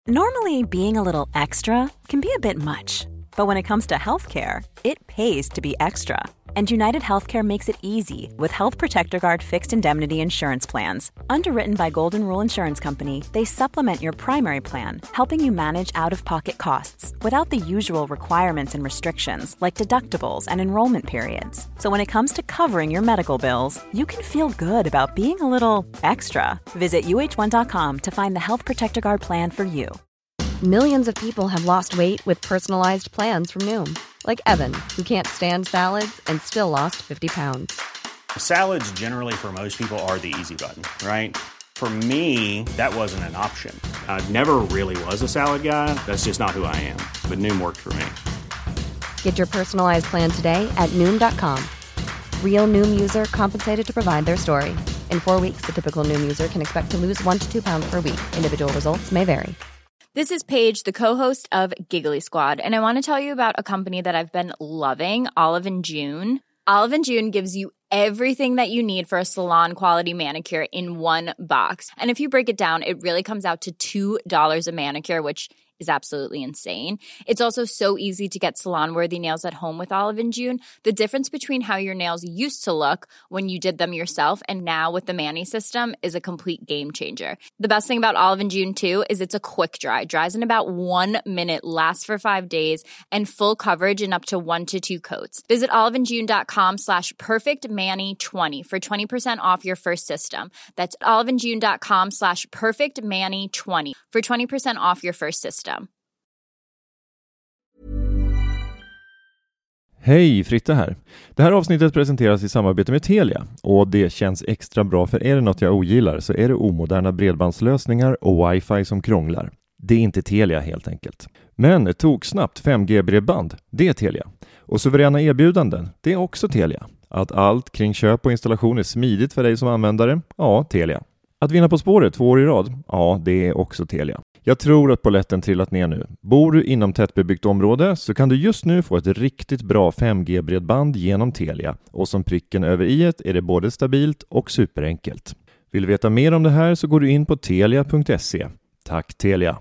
Normally, being a little extra can be a bit much, but when it comes to healthcare, it pays to be extra. And United Healthcare makes it easy with Health Protector Guard fixed indemnity insurance plans. Underwritten by Golden Rule Insurance Company, they supplement your primary plan, helping you manage out-of-pocket costs without the usual requirements and restrictions like deductibles and enrollment periods. So when it comes to covering your medical bills, you can feel good about being a little extra. Visit uh1.com to find the Health Protector Guard plan for you. Millions of people have lost weight with personalized plans from Noom. Like Evan, who can't stand salads and still lost 50 pounds. Salads generally for most people are the easy button, right? For me, that wasn't an option. I never really was a salad guy. That's just not who I am. But Noom worked for me. Get your personalized plan today at Noom.com. Real Noom user compensated to provide their story. In 4 weeks, the typical Noom user can expect to lose 1 to 2 pounds per week. Individual results may vary. This is Paige, the co-host of Giggly Squad, and I want to tell you about a company that I've been loving, Olive & June. Olive & June gives you everything that you need for a salon-quality manicure in one box. And if you break it down, it really comes out to $2 a manicure, which is absolutely insane. It's also so easy to get salon-worthy nails at home with Olive & June. The difference between how your nails used to look when you did them yourself and now with the Mani system is a complete game changer. The best thing about Olive & June, too, is it's a quick dry. Dries in about 1 minute, lasts for 5 days, and full coverage in up to 1 to 2 coats. Visit oliveandjune.com/perfectmani20 for 20% off your first system. That's oliveandjune.com/perfectmani20 for 20% off your first system. Hej, Fritte här. Det här avsnittet presenteras i samarbete med Telia och det känns extra bra, för är det något jag ogillar så är det omoderna bredbandslösningar och wifi som krånglar. Det är inte Telia helt enkelt. Men tog snabbt 5G-bredband, det är Telia. Och suveräna erbjudanden, det är också Telia. Att allt kring köp och installation är smidigt för dig som användare, ja, Telia. Att vinna På spåret 2 år i rad, ja, det är också Telia. Jag tror att polletten trillat ner nu. Bor du inom tättbebyggt område så kan du just nu få ett riktigt bra 5G-bredband genom Telia. Och som pricken över i-et är det både stabilt och superenkelt. Vill du veta mer om det här så går du in på telia.se. Tack Telia!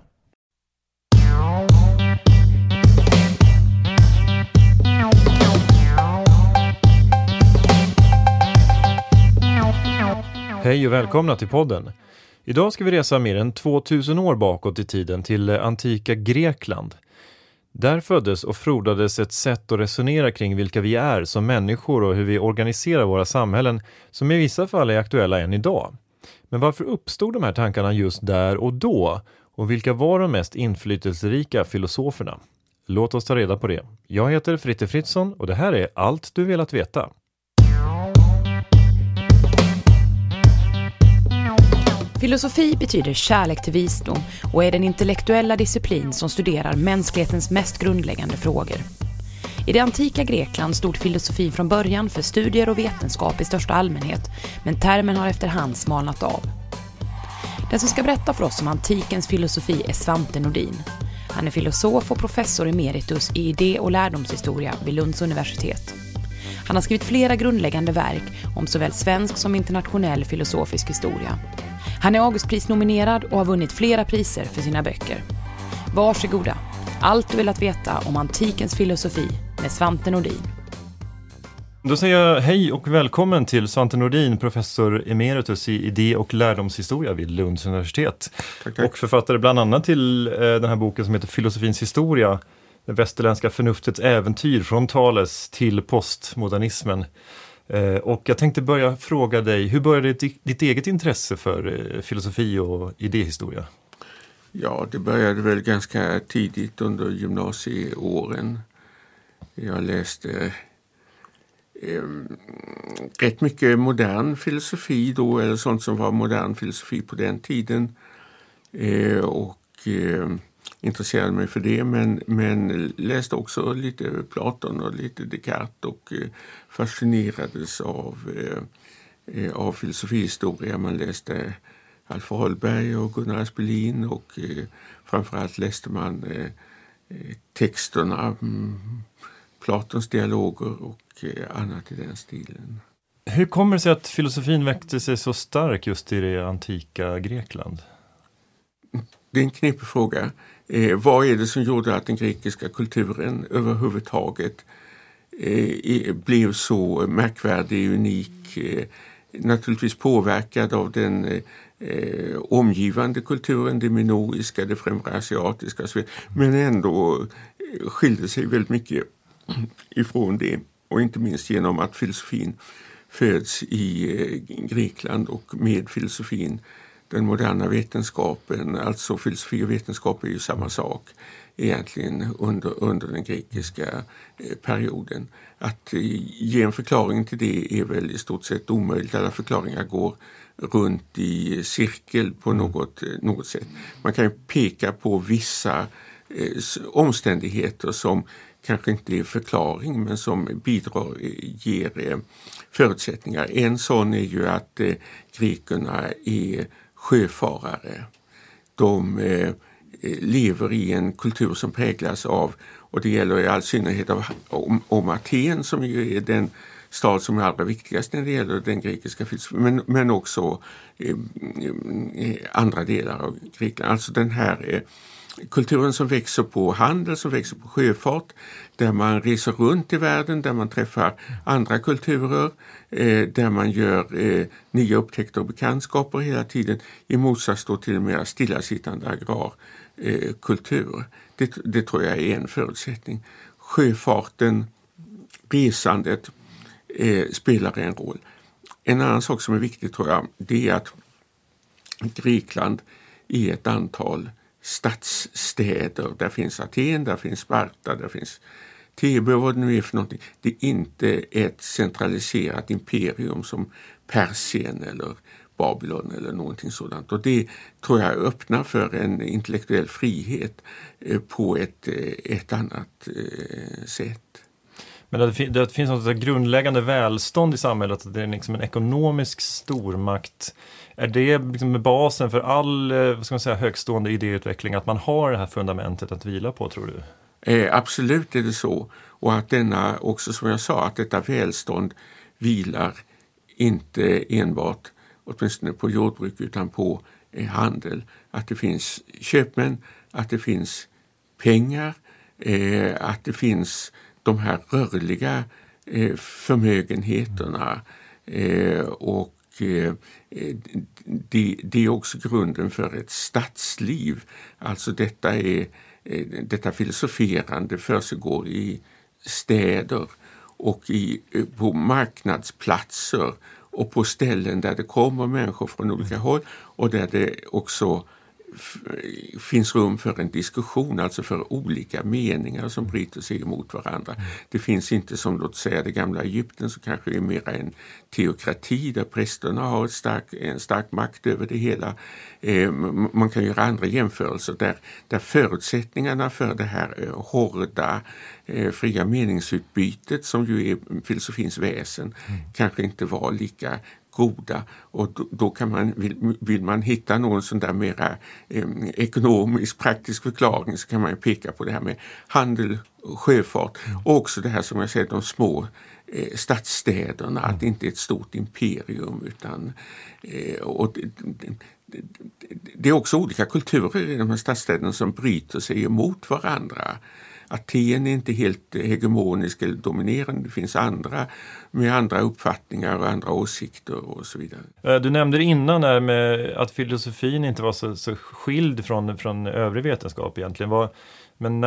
Hej och välkomna till podden. Idag ska vi resa mer än 2000 år bakåt i tiden till antika Grekland. Där föddes och frodades ett sätt att resonera kring vilka vi är som människor och hur vi organiserar våra samhällen som i vissa fall är aktuella än idag. Men varför uppstod de här tankarna just där och då? Och vilka var de mest inflytelserika filosoferna? Låt oss ta reda på det. Jag heter Fritte Fritzson och det här är Allt du velat veta. Filosofi betyder kärlek till visdom och är den intellektuella disciplin som studerar mänsklighetens mest grundläggande frågor. I det antika Grekland stod filosofin från början för studier och vetenskap i största allmänhet, men termen har efterhand smalnat av. Den som ska berätta för oss om antikens filosofi är Svante Nordin. Han är filosof och professor emeritus i idé- och lärdomshistoria vid Lunds universitet. Han har skrivit flera grundläggande verk om såväl svensk som internationell filosofisk historia. Han är Augustprisnominerad och har vunnit flera priser för sina böcker. Varsågoda, allt du vill att veta om antikens filosofi med Svante Nordin. Då säger jag hej och välkommen till Svante Nordin, professor emeritus i idé- och lärdomshistoria vid Lunds universitet. Tack. Och författare bland annat till den här boken som heter Filosofins historia, det västerländska förnuftets äventyr från Thales till postmodernismen. Och jag tänkte börja fråga dig, hur började ditt eget intresse för filosofi och idéhistoria? Ja, det började väl ganska tidigt under gymnasieåren. Jag läste rätt mycket modern filosofi då, eller sånt som var modern filosofi på den tiden. Intresserade mig för det, men läste också lite Platon och lite Descartes och fascinerades av filosofihistoria. Man läste Alf Holberg och Gunnar Aspelin och framförallt läste man texterna, Platons dialoger och annat i den stilen. Hur kommer det sig att filosofin väckte sig så stark just i det antika Grekland? det är en knepig fråga. Vad är det som gjorde att den grekiska kulturen överhuvudtaget blev så märkvärdig, unik, naturligtvis påverkad av den omgivande kulturen, det minoiska, det främreasiatiska, men ändå skilde sig väldigt mycket ifrån det, och inte minst genom att filosofin föds i Grekland, och med filosofin den moderna vetenskapen, alltså filosofi och vetenskap är ju samma sak egentligen under den grekiska perioden. Att ge en förklaring till det är väl i stort sett omöjligt. Alla förklaringar går runt i cirkel på något sätt. Man kan ju peka på vissa omständigheter som kanske inte är förklaring, men som ger förutsättningar. En sån är ju att grekerna är sjöfarare. De lever i en kultur som präglas av, och det gäller i all synnerhet om Aten, som ju är den stad som är allra viktigast när det gäller den grekiska filosofin, men också andra delar av Grekland. Alltså den här kulturen som växer på handel, som växer på sjöfart, där man reser runt i världen, där man träffar andra kulturer, där man gör nya upptäckter och bekantskaper hela tiden, i motsats då till en mer stillasittande agrarkultur. Det tror jag är en förutsättning. Sjöfarten, resandet spelar en roll. En annan sak som är viktig, tror jag, det är att Grekland är ett antal stadsstäder. Där finns Aten, där finns Sparta, där finns Thebe, vad det nu är för någonting. Det är inte ett centraliserat imperium som Persien eller Babylon eller någonting sådant. Och det tror jag öppnar för en intellektuell frihet på ett annat sätt. Men det finns något grundläggande välstånd i samhället, att det är liksom en ekonomisk stormakt. Är det liksom med basen för all högstående idéutveckling, att man har det här fundamentet att vila på, tror du? Absolut är det så. Och att denna, också som jag sa, att detta välstånd vilar inte enbart, åtminstone på jordbruk, utan på handel. Att det finns köpmän, att det finns pengar, att det finns de här rörliga förmögenheterna, och det är också grunden för ett stadsliv. Alltså detta filosoferande försiggår i städer och på marknadsplatser och på ställen där det kommer människor från olika håll, och där det också finns rum för en diskussion, alltså för olika meningar som bryter sig emot varandra. Det finns inte, som låt säga det gamla Egypten, så kanske det är mer en teokrati där prästerna har en stark makt över det hela. Man kan göra andra jämförelser där förutsättningarna för det här hårda fria meningsutbytet, som ju är filosofins väsen, kanske inte var lika goda, och då vill man hitta någon sån där mera ekonomisk, praktisk förklaring, så kan man ju peka på det här med handel, sjöfart, och också det här som jag säger, de små stadsstäderna, att det inte är ett stort imperium, utan och det är också olika kulturer i de här stadsstäderna som bryter sig emot varandra. Aten är inte helt hegemonisk eller dominerande. Det finns andra med andra uppfattningar och andra åsikter och så vidare. Du nämnde det innan där med att filosofin inte var så skild från övrig vetenskap egentligen. Men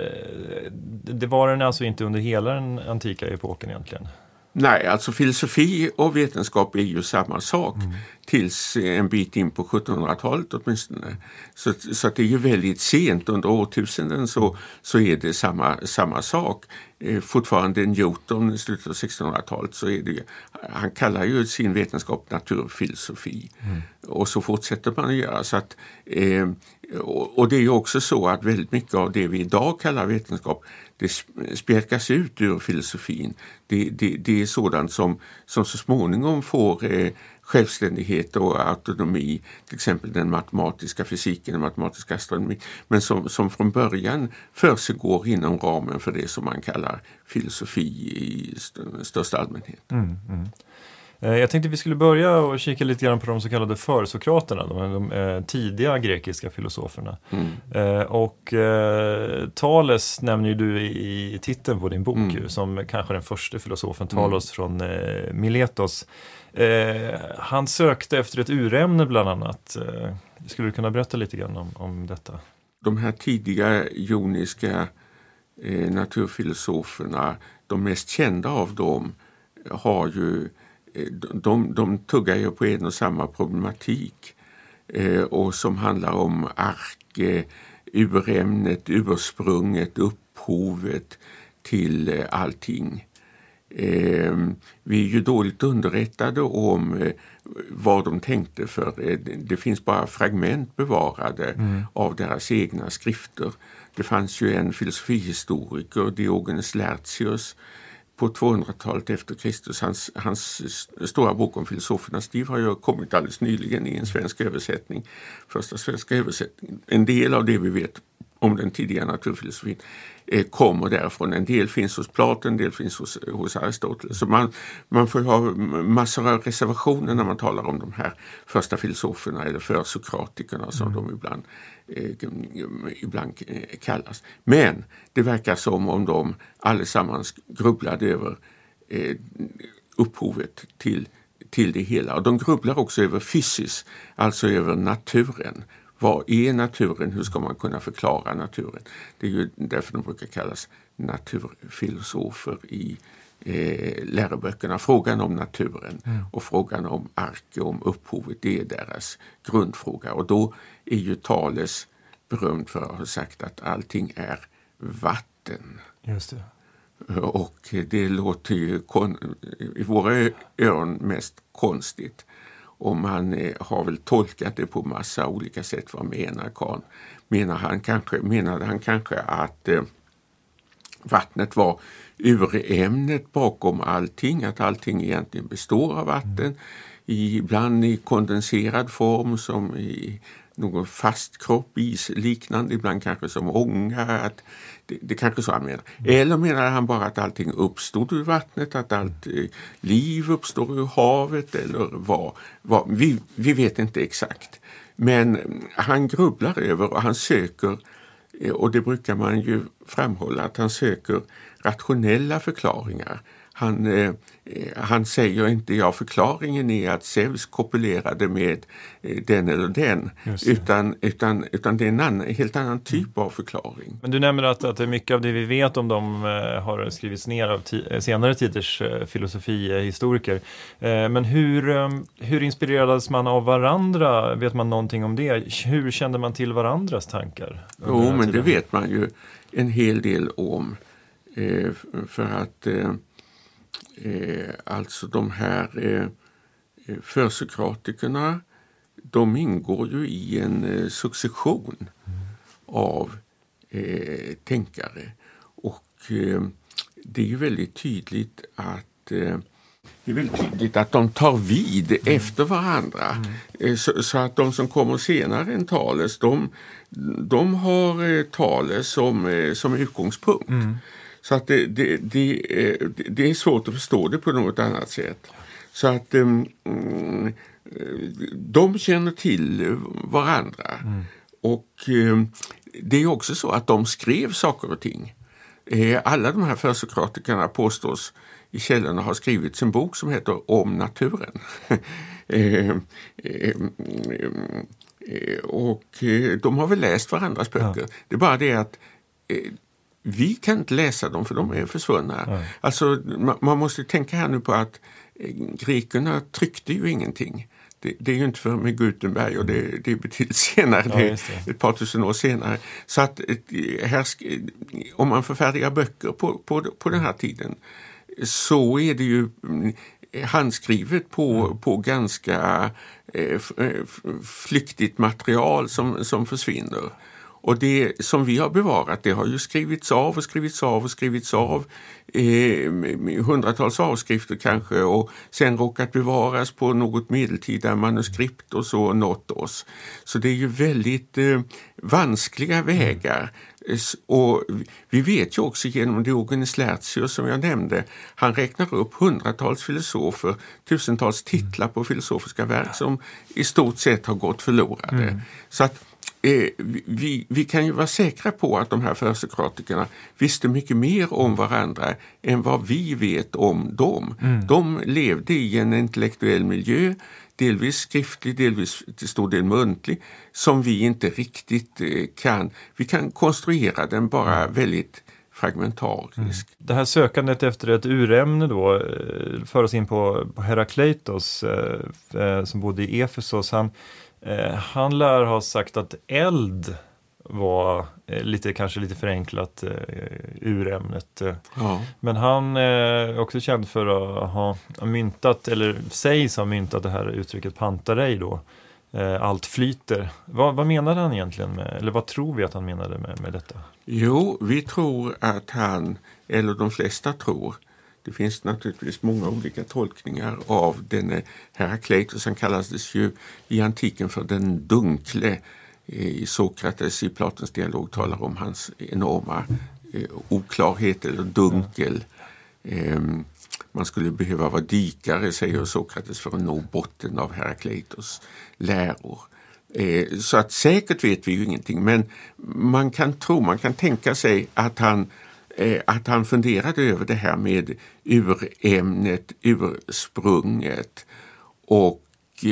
det var den alltså inte under hela den antika epoken egentligen? Nej, alltså filosofi och vetenskap är ju samma sak tills en bit in på 1700-talet åtminstone. Så att det är ju väldigt sent, under årtusenden så är det samma sak. Fortfarande Newton i slutet av 1600-talet, så är det, han kallar ju sin vetenskap naturfilosofi. Och så fortsätter man att göra. Så att, och det är ju också så att väldigt mycket av det vi idag kallar vetenskap, det spjälkas ut ur filosofin. Det är sådant som så småningom får självständighet och autonomi, till exempel den matematiska fysiken och matematiska astronomi, men som från början försiggår inom ramen för det som man kallar filosofi i största allmänhet. Jag tänkte vi skulle börja och kika lite grann på de så kallade försokraterna, de tidiga grekiska filosoferna. Thales nämner ju du i titeln på din bok som kanske den första filosofen, Talos från Miletos. Han sökte efter ett urämne bland annat. Skulle du kunna berätta lite grann om detta? De här tidiga joniska naturfilosoferna, de mest kända av dem, har ju de tuggar ju på en och samma problematik och som handlar om arke, urämnet, ursprunget, upphovet till allting. Vi är ju dåligt underrättade om vad de tänkte, för det finns bara fragment bevarade av deras egna skrifter. Det fanns ju en filosofihistoriker, Diogenes Laertius, på 200-talet efter Kristus. Hans stora bok om filosofernas liv har ju kommit alldeles nyligen i en svensk översättning. Första svenska översättningen. En del av det vi vet om den tidiga naturfilosofin kommer därifrån. En del finns hos Platon, en del finns hos Aristoteles. Så man får ha massor av reservationer när man talar om de här första filosoferna eller försokratikerna som de ibland kallas. Men det verkar som om de allesammans grubblade över upphovet till det hela. Och de grubblar också över fysis, alltså över naturen. Vad är naturen? Hur ska man kunna förklara naturen? Det är ju därför de brukar kallas naturfilosofer i läroböckerna. Frågan om naturen och frågan om arke, om upphovet, det är deras grundfråga. Och då är ju Thales berömd för att ha sagt att allting är vatten. Just det. Och det låter ju i våra öron mest konstigt. Och man har väl tolkat det på massa olika sätt. Vad menar Kahn? Menade han kanske att vattnet var urämnet bakom allting? Att allting egentligen består av vatten? Ibland i kondenserad form som i någon fast kropp, isliknande, ibland kanske som ånga. Att det kanske så han menar. Eller menar han bara att allting uppstod ur vattnet, att allt liv uppstår ur havet, eller vad? Vi vet inte exakt. Men han grubblar över och han söker, och det brukar man ju framhålla, att han söker rationella förklaringar. Han säger inte förklaringen är att Zeus kopulerade med den eller den, utan det är en helt annan typ av förklaring. Men du nämner att mycket av det vi vet om dem har skrivits ner av senare tiders filosofihistoriker. Men hur inspirerades man av varandra? Vet man någonting om det? Hur kände man till varandras tankar? Jo, men det vet man ju en hel del om. För att alltså de här försokratikerna, de ingår ju i en succession av tänkare. Och det är ju väldigt tydligt att de tar vid efter varandra. Så att de som kommer senare än Thales, de har Thales som utgångspunkt. Så att det är svårt att förstå det på något annat sätt. Så att de känner till varandra. Och det är också så att de skrev saker och ting. Alla de här försokratikerna påstås i källorna ha skrivit en bok som heter Om naturen. Och de har väl läst varandras böcker. Det är bara det att vi kan inte läsa dem för de är försvunna. Alltså man måste tänka här nu på att grekerna tryckte ju ingenting. Det är ju inte för med Gutenberg, och det är betydligt senare, ett par tusen år senare. Så att om man förfärdigar böcker på den här tiden, så är det ju handskrivet på ganska flyktigt material som försvinner. Och det som vi har bevarat, det har ju skrivits av, hundratals avskrifter kanske, och sen råkat bevaras på något medeltida manuskript och så nått oss. Så det är ju väldigt vanskliga vägar Och vi vet ju också genom Diogenes Laertius som jag nämnde, han räknar upp hundratals filosofer, tusentals titlar på filosofiska verk som i stort sett har gått förlorade. Så att vi kan ju vara säkra på att de här försokratikerna visste mycket mer om varandra än vad vi vet om dem. De levde i en intellektuell miljö, delvis skriftlig, delvis till stor del muntlig, som vi inte riktigt kan. Vi kan konstruera den bara väldigt fragmentariskt. Det här sökandet efter ett urämne då för oss in på Herakleitos som bodde i Efesos. Han lär ha sagt att eld var kanske lite förenklat urämnet. Ja. Men han är också känd för att ha myntat, eller sägs ha myntat det här uttrycket pantarei då. Allt flyter. Vad menade han egentligen med, eller vad tror vi att han menade med detta? Jo, vi tror att han, eller de flesta tror, det finns naturligtvis många olika tolkningar av den Herakleitos. Han kallades ju i antiken för den dunkle. I Sokrates i Platons dialog talar om hans enorma oklarhet eller dunkel. Man skulle behöva vara dykare, säger Sokrates, för att nå botten av Herakleitos läror. Så att säkert vet vi ju ingenting, men man kan tänka sig att han funderade över det här med urämnet, ursprunget och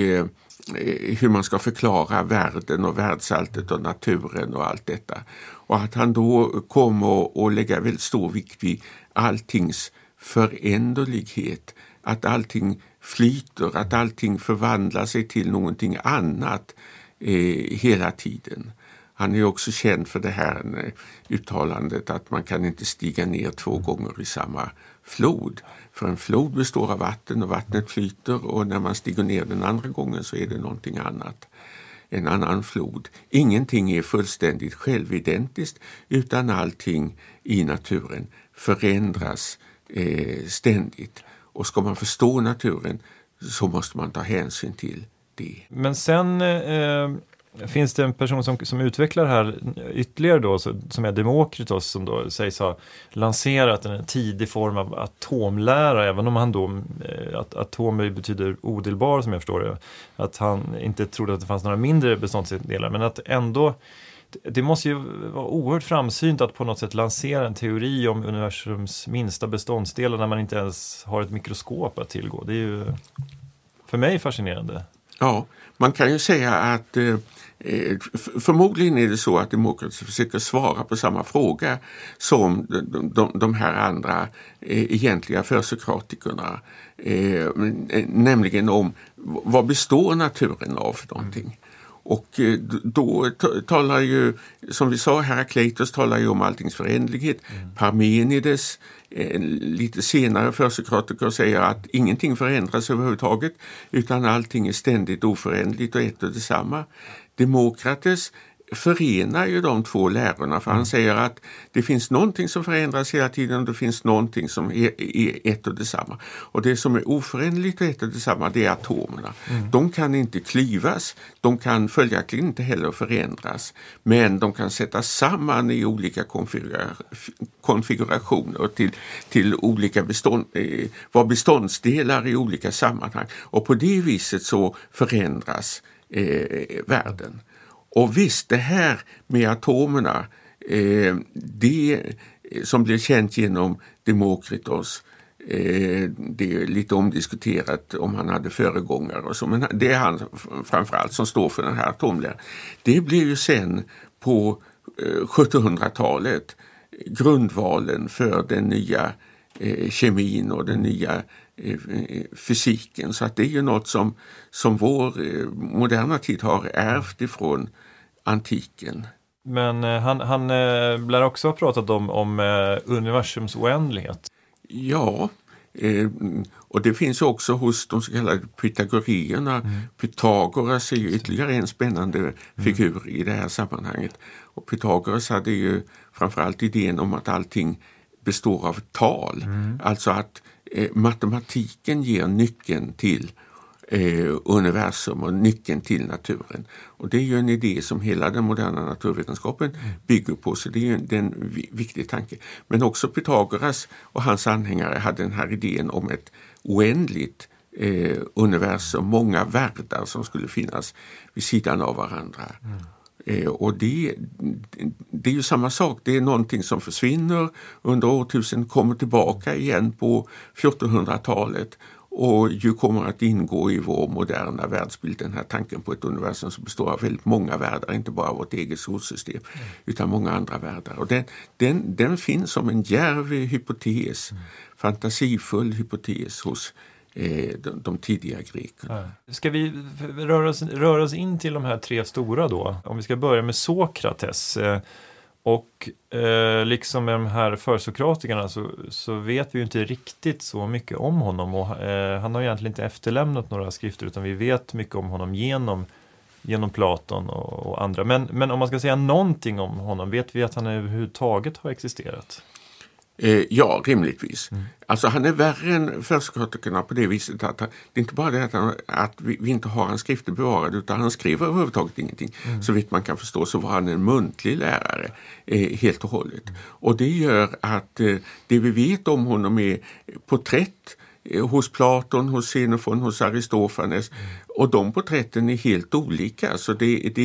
hur man ska förklara världen och världsalltet och naturen och allt detta. Och att han då kommer att lägga väldigt stor vikt vid alltings föränderlighet, att allting flyter, att allting förvandlar sig till någonting annat hela tiden. Han är också känd för det här uttalandet att man kan inte stiga ner 2 gånger i samma flod. För en flod består av vatten och vattnet flyter, och när man stiger ner den andra gången så är det någonting annat. En annan flod. Ingenting är fullständigt självidentiskt, utan allting i naturen förändras ständigt. Och ska man förstå naturen så måste man ta hänsyn till det. Men sen finns det en person som utvecklar det här ytterligare då, som är Demokritos, som då sägs ha lanserat en tidig form av atomlära, även om han då, att atomer betyder odelbar som jag förstår det, att han inte trodde att det fanns några mindre beståndsdelar, men att ändå det måste ju vara oerhört framsynt att på något sätt lansera en teori om universums minsta beståndsdelar när man inte ens har ett mikroskop att tillgå. Det är ju för mig fascinerande. Ja, man kan ju säga att förmodligen är det så att Demokritos försöker svara på samma fråga som de här andra egentliga försokratikerna. Nämligen om vad består naturen av för någonting. Och då talar ju, som vi sa, Herakleitos talar ju om alltings förändlighet. Parmenides, lite senare försokratiker, säger att ingenting förändras överhuvudtaget, utan allting är ständigt oförändligt och ett och detsamma. Demokrates förenar ju de två lärorna, för han säger att det finns någonting som förändras hela tiden och det finns någonting som är ett och detsamma. Och det som är oförändligt och ett och detsamma, det är atomerna. De kan inte klyvas, de kan följaktligen inte heller förändras, men de kan sättas samman i olika konfigurationer till olika beståndsdelar i olika sammanhang. Och på det viset så förändras världen. Och visst, det här med atomerna, det som blev känt genom Demokritos, det är lite omdiskuterat om han hade föregångare och så, men det är han framförallt som står för den här atomläran. Det blev ju sen på 1700-talet grundvalen för den nya kemin och den nya fysiken. Så att det är ju något som vår moderna tid har ärvt ifrån antiken. Men han lär också ha pratat om universums oändlighet. Ja, och det finns också hos de så kallade pythagoreerna. Pythagoras är ju ytterligare en spännande figur i det här sammanhanget. Och Pythagoras hade ju framförallt idén om att allting består av tal. Alltså att matematiken ger nyckeln till universum och nyckeln till naturen. Och det är ju en idé som hela den moderna naturvetenskapen bygger på, så det är ju en viktig tanke. Men också Pythagoras och hans anhängare hade den här idén om ett oändligt universum, många världar som skulle finnas vid sidan av varandra. Och det är ju samma sak, det är någonting som försvinner under årtusen, kommer tillbaka igen på 1400-talet och ju kommer att ingå i vår moderna världsbild, den här tanken på ett universum som består av väldigt många världar, inte bara vårt eget solsystem utan många andra världar. Och den finns som en djärv hypotes, fantasifull hypotes hos de tidiga grekerna. Ska vi röra oss in till de här tre stora då? Om vi ska börja med Sokrates. Och liksom med de här försokratikerna så vet vi ju inte riktigt så mycket om honom. Och han har egentligen inte efterlämnat några skrifter, utan vi vet mycket om honom genom Platon och andra. Men om man ska säga någonting om honom, vet vi att han överhuvudtaget har existerat? Ja, rimligtvis. Alltså han är värre än försokratikerna på det viset att det är inte bara det att vi inte har hans skrifter bevarade, utan han skriver överhuvudtaget ingenting. Så vitt man kan förstå så var han en muntlig lärare helt och hållet. Och det gör att det vi vet om honom är porträtt hos Platon, hos Xenofon, hos Aristofanes, och de porträtten är helt olika. Så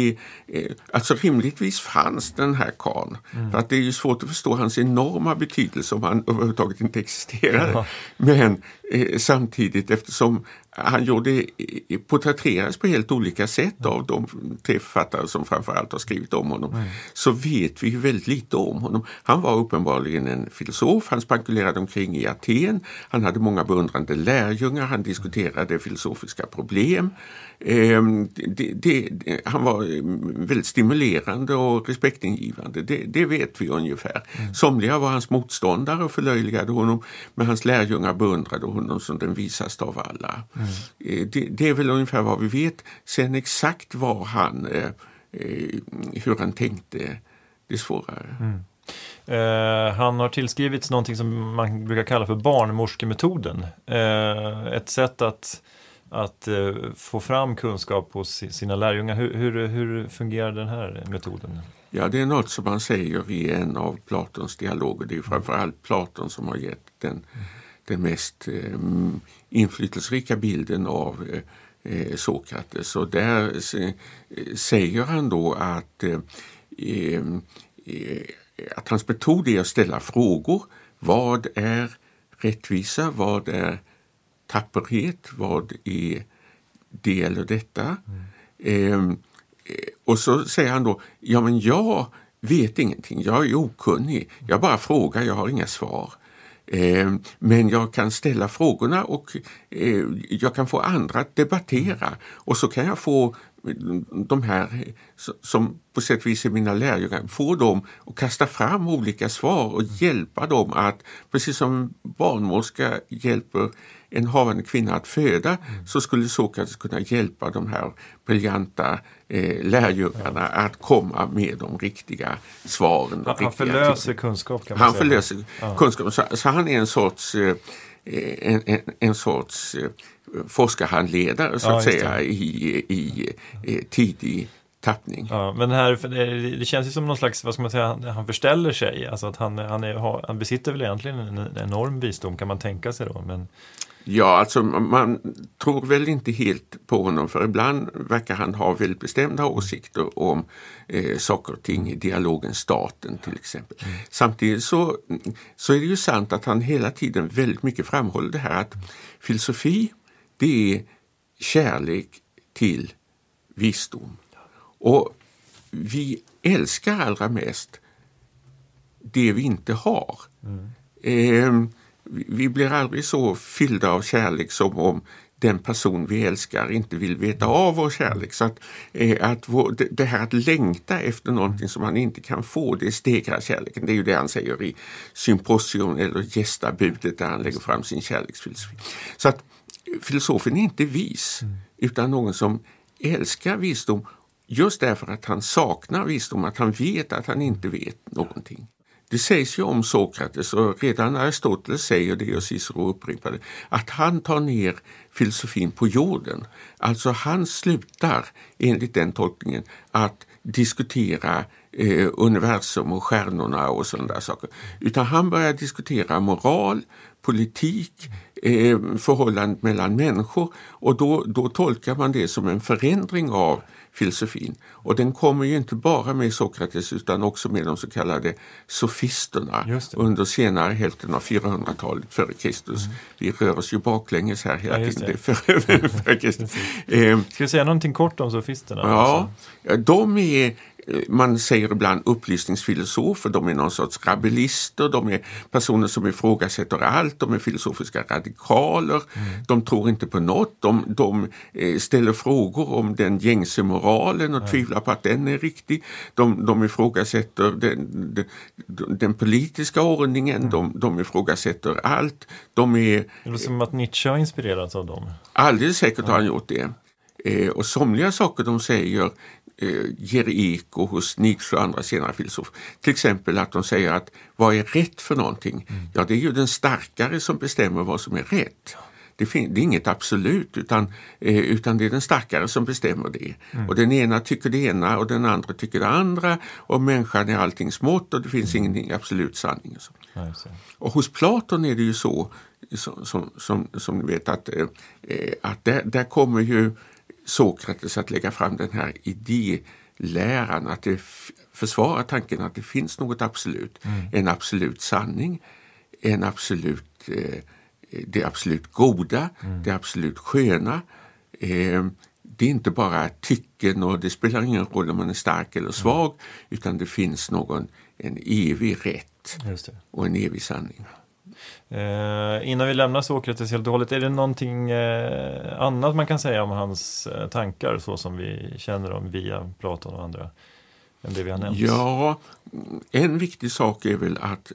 alltså rimligtvis fanns den här karln. För att det är ju svårt att förstå hans enorma betydelse om han överhuvudtaget inte existerade. Ja. Men samtidigt, eftersom han porträtterades på helt olika sätt av de tre författare som framförallt har skrivit om honom, så vet vi ju väldigt lite om honom. Han var uppenbarligen en filosof, han spankulerade omkring i Aten, han hade många beundrande lärjungar, han diskuterade filosofiska problem. Han var väldigt stimulerande och respektingivande, det vet vi ungefär. Somliga var hans motståndare och förlöjligade honom, men hans lärjungar beundrade honom som den visaste av alla. Det är väl ungefär vad vi vet. Sen exakt vad hur han tänkte, det är svårare. Han har tillskrivits någonting som man brukar kalla för barnmorskemetoden. Ett sätt att få fram kunskap hos sina lärjungar. Hur fungerar den här metoden? Ja, det är något som man säger i en av Platons dialoger. Det är framförallt Platon som har gett den mest inflytelserika bilden av Sokrates. Och där säger han då att hans metod är att ställa frågor. Vad är rättvisa? Vad är tapperhet? Vad är det eller detta? Och så säger han då, ja men jag vet ingenting, jag är okunnig. Jag bara frågar, jag har inga svar. Men jag kan ställa frågorna och jag kan få andra att debattera. Och så kan jag få de här som på sätt och vis är mina lärjungar, få dem att kasta fram olika svar och hjälpa dem att, precis som barnmorska hjälper en havande kvinna att föda, så skulle Sokrates kunna hjälpa de här briljanta lärjungarna att komma med de riktiga svaren. Han förlöser kunskap, kan man säga. Han förlöser kunskap. Så han är en sorts forskarhandledare så att säga i tidig tappning. Ja, men det känns ju som någon slags, vad ska man säga, han förställer sig. Alltså att han besitter väl egentligen en enorm visdom, kan man tänka sig då. Men... Ja, alltså man tror väl inte helt på honom, för ibland verkar han ha väldigt bestämda åsikter om saker och ting i dialogen staten till exempel. Samtidigt så är det ju sant att han hela tiden väldigt mycket framhåller det här att filosofi, det är kärlek till visdom. Och vi älskar allra mest det vi inte har. Vi blir aldrig så fyllda av kärlek som om den person vi älskar inte vill veta av vår kärlek. Så det här att längta efter någonting som man inte kan få, det stegrar kärleken. Det är ju det han säger i Symposion eller Gästabudet, där han lägger fram sin kärleksfilosofi. Så att filosofen är inte vis, utan någon som älskar visdom just därför att han saknar visdom, att han vet att han inte vet någonting. Det sägs ju om Sokrates, och redan Aristoteles säger det och Cicero upprepade, att han tar ner filosofin på jorden. Alltså han slutar enligt den tolkningen att diskutera universum och stjärnorna och sådana saker. Utan han börjar diskutera moral, politik, förhållandet mellan människor, och då tolkar man det som en förändring av filosofin. Och den kommer ju inte bara med Sokrates utan också med de så kallade sofisterna under senare hälften av 400-talet före Kristus. Vi rör oss ju baklänges här hela tiden. Före Kristus. Ska vi säga någonting kort om sofisterna? Ja, de är, man säger ibland upplysningsfilosofer, de är någon sorts rabbelister, de är personer som ifrågasätter allt, de är filosofiska radikaler, de tror inte på något, de ställer frågor om den gängse moralen och tvivlar på att den är riktig, de ifrågasätter den politiska ordningen, de ifrågasätter allt, det är som att Nietzsche har inspirerats av dem. Alldeles säkert har han gjort det. Och somliga saker de säger ger eko hos Nietzsche och andra senare filosofer. Till exempel att de säger att vad är rätt för någonting? Ja, det är ju den starkare som bestämmer vad som är rätt. Det är inget absolut utan det är den starkare som bestämmer det. Och den ena tycker det ena och den andra tycker det andra, och människan är allting smått och det finns ingenting absolut sanning. Och hos Platon är det ju så som ni vet att där kommer ju Sokrates att lägga fram den här idéläran, att det försvarar tanken att det finns något absolut, en absolut sanning, en absolut det absolut goda, det absolut sköna. Det är inte bara tycken och det spelar ingen roll om man är stark eller svag, utan det finns en evig rätt och en evig sanning. Innan vi lämnar Sokrates helt och hållet, är det någonting annat man kan säga om hans tankar så som vi känner dem via Platon och andra än det vi har nämnt? Ja, en viktig sak är väl att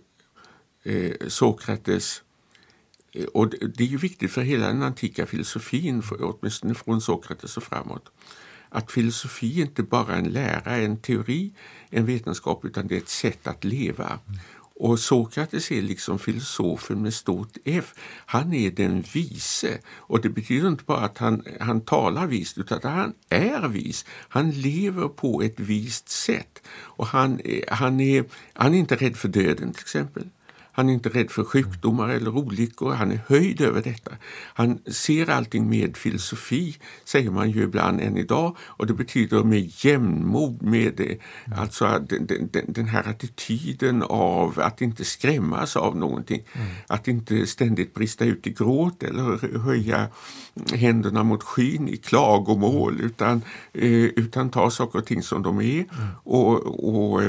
Sokrates, och det är ju viktigt för hela den antika filosofin, åtminstone från Sokrates och framåt, att filosofi inte bara är en lära, en teori, en vetenskap, utan det är ett sätt att leva. Och Sokrates är liksom filosofen med stort F. Han är den vise. Och det betyder inte bara att han talar vist, utan att han är vis. Han lever på ett vist sätt. Och han är inte rädd för döden till exempel. Han är inte rädd för sjukdomar eller olyckor. Han är höjd över detta. Han ser allting med filosofi, säger man ju ibland än idag. Och det betyder med jämnmod, med alltså den här attityden av att inte skrämmas av någonting. Att inte ständigt brista ut i gråt eller höja händerna mot skyn i klagomål. Utan ta saker och ting som de är och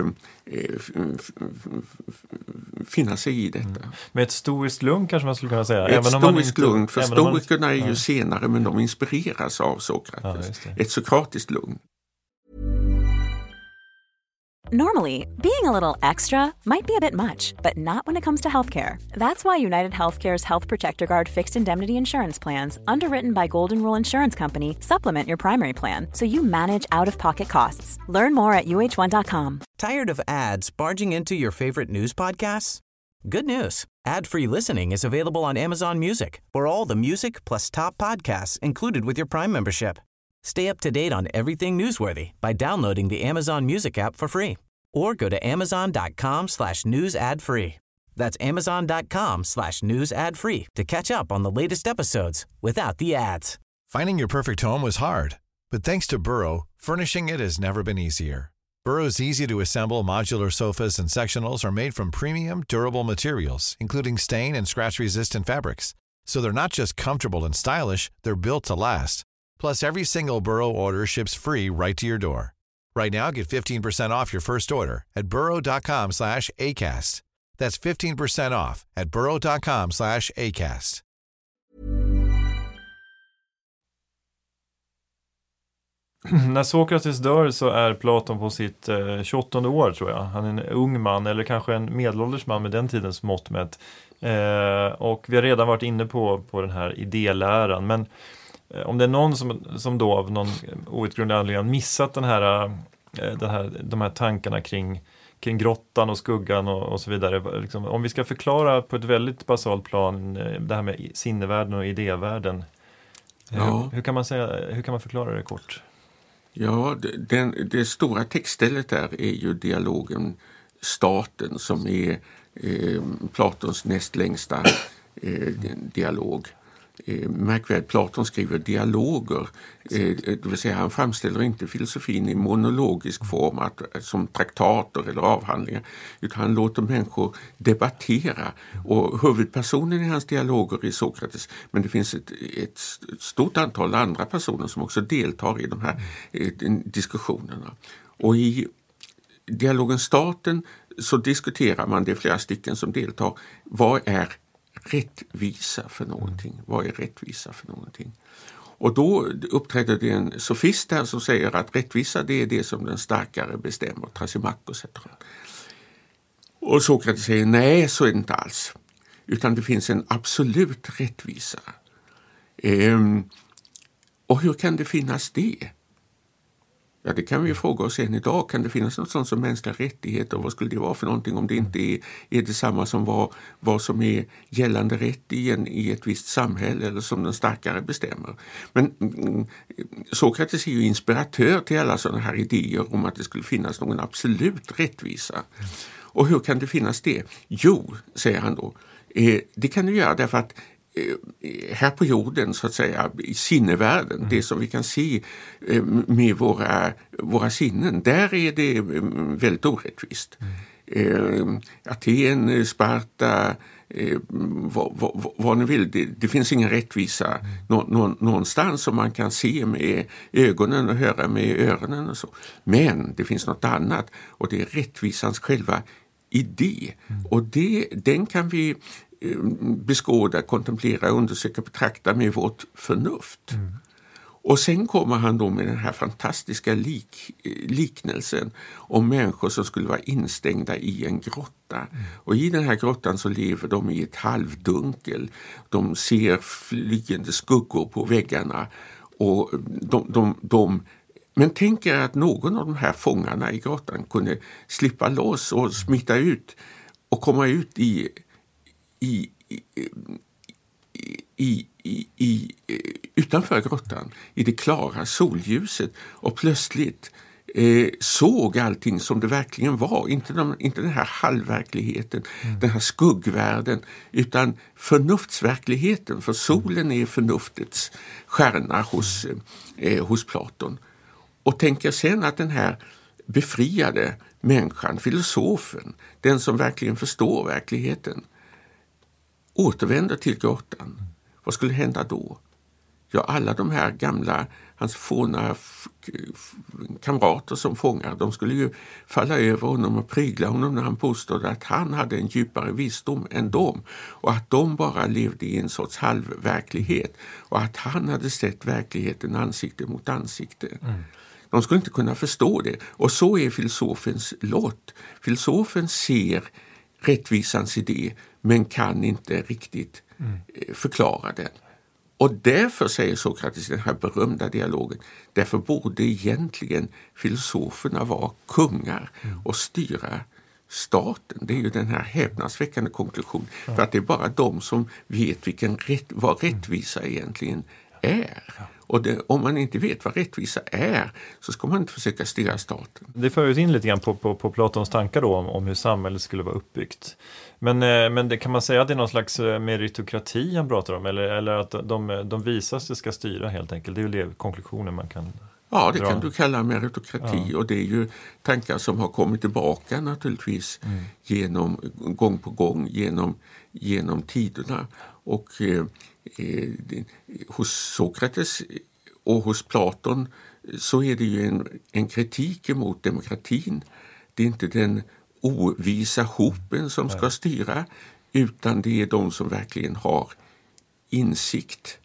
finna sig i detta. Med ett stoiskt lugn kanske man skulle kunna säga. Ett stoiskt lugn, för stoikerna är ju senare, men de inspireras av Sokrates. Ett sokratiskt lugn. Normally, being a little extra might be a bit much, but not when it comes to healthcare. That's why United Healthcare's Health Protector Guard fixed indemnity insurance plans, underwritten by Golden Rule Insurance Company, supplement your primary plan so you manage out-of-pocket costs. Learn more at uh1.com. Tired of ads barging into your favorite news podcasts? Good news. Ad-free listening is available on Amazon Music for all the music plus top podcasts included with your Prime membership. Stay up to date on everything newsworthy by downloading the Amazon Music app for free or go to amazon.com/news ad free. That's amazon.com/news ad free to catch up on the latest episodes without the ads. Finding your perfect home was hard, but thanks to Burrow, furnishing it has never been easier. Burrow's easy-to-assemble modular sofas and sectionals are made from premium, durable materials, including stain and scratch-resistant fabrics. So they're not just comfortable and stylish, they're built to last. Plus, every single Burrow order ships free right to your door. Right now, get 15% off your first order at burrow.com/ACAST. That's 15% off at burrow.com/ACAST. När Sokrates dör så är Platon på sitt 28:e år, tror jag. Han är en ung man, eller kanske en medelålders man med den tidens mått mätt. Och vi har redan varit inne på den här idéläran, men om det är någon som då av någon outgrundlig anledning missat de här tankarna kring kring grottan och skuggan och så vidare. Liksom, om vi ska förklara på ett väldigt basalt plan det här med sinnevärlden och idévärlden. Hur kan man förklara det kort? Ja, det stora textstället där är ju dialogen Staten, som är Platons näst längsta dialog. Märkvärdigt, Platon skriver dialoger, det vill säga han framställer inte filosofin i monologisk form som traktater eller avhandlingar, utan han låter människor debattera, och huvudpersonen i hans dialoger är Sokrates, men det finns ett stort antal andra personer som också deltar i de här diskussionerna. Och i dialogen Staten så diskuterar man, det är flera stycken som deltar, vad är rättvisa för någonting? Vad är rättvisa för någonting? Och då uppträder det en sofist där som säger att rättvisa, det är det som den starkare bestämmer, Thrasymachos heter han. Och Sokrates säger nej, så är det inte alls. Utan det finns en absolut rättvisa. Och hur kan det finnas det? Ja, det kan vi fråga oss än idag. Kan det finnas något sånt som mänskliga rättigheter? Vad skulle det vara för någonting om det inte är detsamma som vad som är gällande rätt i ett visst samhälle, eller som den starkare bestämmer? Men Sokrates är ju inspiratör till alla sådana här idéer om att det skulle finnas någon absolut rättvisa. Och hur kan det finnas det? Jo, säger han då, det kan du göra därför att här på jorden, så att säga, i sinnevärlden, det som vi kan se med våra sinnen, där är det väldigt orättvist. Aten, Sparta, vad ni vill, det finns ingen rättvisa någonstans som man kan se med ögonen och höra med öronen och så. Men det finns något annat, och det är rättvisans själva idé. Och den kan vi beskåda, kontemplera, undersöka, betrakta med vårt förnuft. Och sen kommer han då med den här fantastiska liknelsen om människor som skulle vara instängda i en grotta. Och i den här grottan så lever de i ett halvdunkel. De ser flygande skuggor på väggarna. Och men tänker att någon av de här fångarna i grottan kunde slippa loss och smitta ut och komma ut utanför grottan i det klara solljuset, och plötsligt såg allting som det verkligen var, inte den här halvverkligheten, den här skuggvärlden, utan förnuftsverkligheten, för solen är förnuftets stjärna hos Platon. Och tänker sen att den här befriade människan, filosofen, den som verkligen förstår verkligheten, återvänder till grottan. Vad skulle hända då? Ja, alla de här gamla, hans forna kamrater som fångar, de skulle ju falla över honom och prygla honom när han påstod att han hade en djupare visdom än dem, och att de bara levde i en sorts halvverklighet, och att han hade sett verkligheten ansikte mot ansikte. De skulle inte kunna förstå det. Och så är filosofens lott. Filosofen ser rättvisans idé, men kan inte riktigt förklara den. Och därför, säger Sokrates i den här berömda dialogen, därför borde egentligen filosoferna vara kungar och styra staten. Det är ju den här häpnadsväckande konklusion. För att det är bara de som vet vad rättvisa egentligen är. Och om man inte vet vad rättvisa är, så ska man inte försöka styra staten. Det för oss in lite grann på Platons tankar då om hur samhället skulle vara uppbyggt. Men det, kan man säga att det är någon slags meritokrati han pratar om? Eller att de visaste ska styra helt enkelt? Det är ju det konklusionen man kan... Ja, det kan du kalla meritokrati. Ja. Och det är ju tankar som har kommit tillbaka naturligtvis gång på gång genom tiderna. Och hos Sokrates och hos Platon så är det ju en kritik emot demokratin. Det är inte den ovisa hopen som ska styra, utan det är de som verkligen har insikt.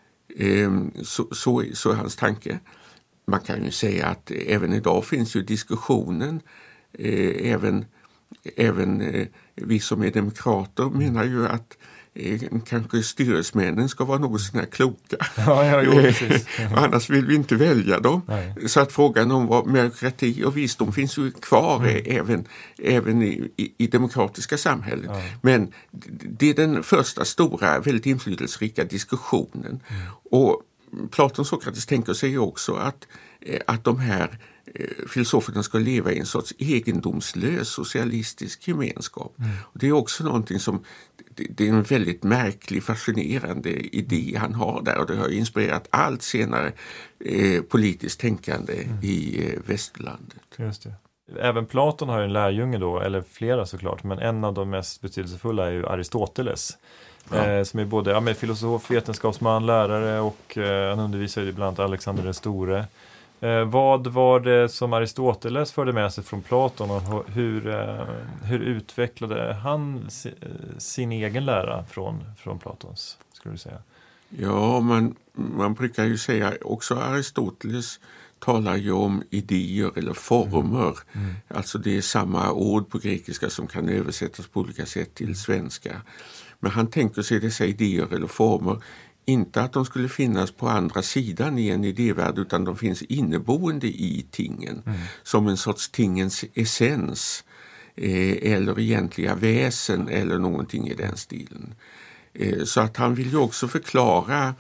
Så är hans tanke. Man kan ju säga att även idag finns ju diskussionen, även vi som är demokrater menar ju att kanske styresmännen ska vara något sån här kloka. Precis. Annars vill vi inte välja dem. Nej. Så att frågan om vad meritokrati och visdom finns ju kvar även i demokratiska samhällen. Ja. Men det är den första stora, väldigt inflytelserika diskussionen. Och Platon och Sokrates tänker sig också att de här filosoferna ska leva i en sorts egendomslös socialistisk gemenskap. Och det är också någonting som, det är en väldigt märklig, fascinerande idé han har där, och det har inspirerat allt senare politiskt tänkande i västerlandet. Just det. Även Platon har ju en lärjunge då, eller flera såklart, men en av de mest betydelsefulla är ju Aristoteles. Som är både filosof, vetenskapsman, lärare, och han undervisar ju bland annat Alexander den store. Vad var det som Aristoteles förde med sig från Platon, och hur utvecklade han sin egen lära från Platons, skulle du säga? Ja, man brukar ju säga också Aristoteles talar ju om idéer eller former. Alltså det är samma ord på grekiska som kan översättas på olika sätt till svenska. Men han tänker sig dessa idéer eller former inte att de skulle finnas på andra sidan i en idévärld, utan de finns inneboende i tingen. Som en sorts tingens essens eller egentliga väsen eller någonting i den stilen. Så att han vill ju också förklara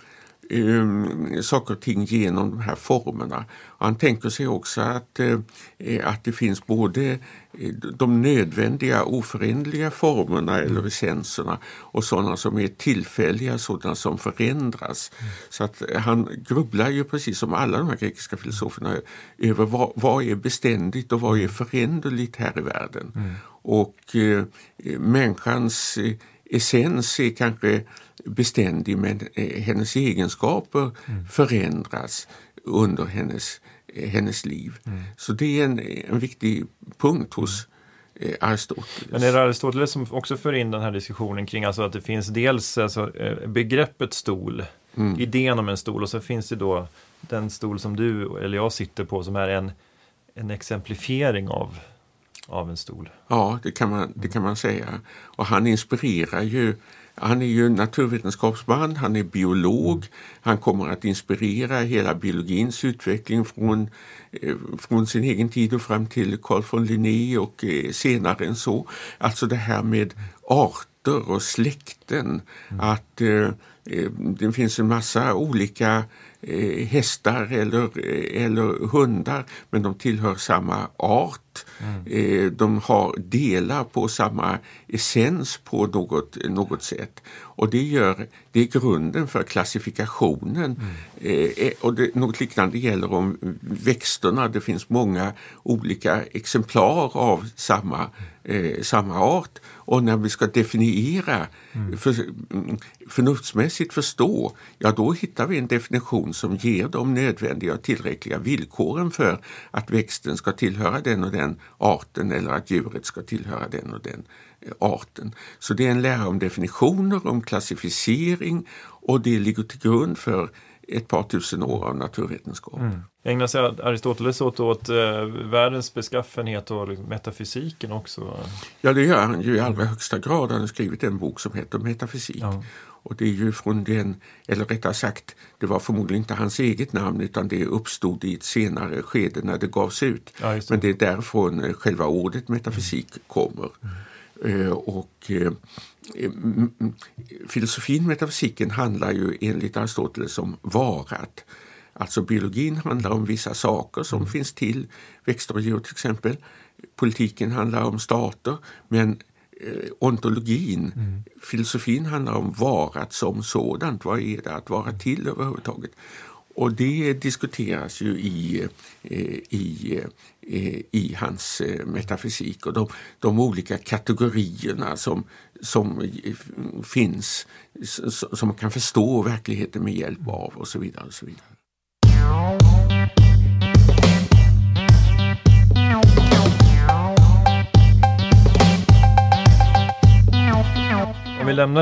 saker och ting genom de här formerna. Och han tänker sig också att det finns både de nödvändiga oförändliga formerna eller essenserna och sådana som är tillfälliga, sådana som förändras. Så att han grubblar ju precis som alla de här grekiska filosoferna över vad är beständigt och vad är föränderligt här i världen. Och människans essens är kanske beständig, men hennes egenskaper förändras under hennes liv. Så det är en viktig punkt hos Aristoteles. Men är det Aristoteles som också för in den här diskussionen kring alltså att det finns dels alltså, begreppet stol, idén om en stol, och så finns det då den stol som du eller jag sitter på som är en exemplifiering av en stol. Ja, det kan man säga. Och han inspirerar ju. Han är ju naturvetenskapsman, han är biolog, han kommer att inspirera hela biologins utveckling från sin egen tid och fram till Carl von Linné och senare än så. Alltså det här med arter och släkten, att det finns en massa olika hästar eller hundar, men de tillhör samma art. De har delar på samma essens på något sätt. Och det är grunden för klassifikationen. Och något liknande gäller om växterna. Det finns många olika exemplar av samma art. Och när vi ska definiera, förnuftsmässigt förstå, ja då hittar vi en definition som ger de nödvändiga och tillräckliga villkoren för att växten ska tillhöra den och den arten, eller att djuret ska tillhöra den och den arten. Så det är en lära om definitioner, om klassificering, och det ligger till grund för ett par tusen år av naturvetenskap. Ägnar sig Aristoteles åt världens beskaffenhet och metafysiken också? Ja, det gör han ju i allra högsta grad. Han har skrivit en bok som heter Metafysik. Ja. Och det är ju från den, eller rättare sagt, det var förmodligen inte hans eget namn, utan det uppstod i ett senare skede när det gavs ut. Ja, det. Men det är därifrån själva ordet metafysik kommer. Filosofin, metafysiken, handlar ju enligt Aristoteles om varat. Alltså biologin handlar om vissa saker som finns till, växter och djur till exempel. Politiken handlar om stater, men ontologin, filosofin handlar om varat som sådant. Vad är det att vara till överhuvudtaget? Och det diskuteras ju i hans metafysik, och de olika kategorierna som finns, som man kan förstå verkligheten med hjälp av, och så vidare och så vidare. Om vi lämnar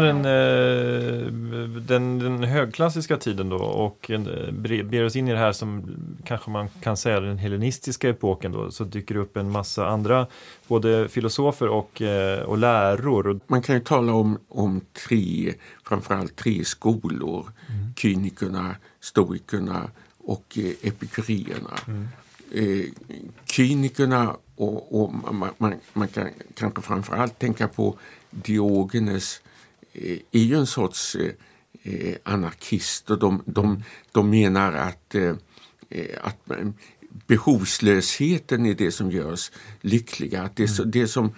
den högklassiska tiden då och ber oss in i det här som kanske man kan säga den hellenistiska epoken då, så dyker det upp en massa andra både filosofer och läror. Man kan ju tala om framförallt tre skolor. Kynikerna, stoikerna och epikurierna. Kynikerna och man kan kanske framförallt tänka på Diogenes är ju en sorts anarkist, och de menar att behovslösheten är det som gör oss lyckliga, att det som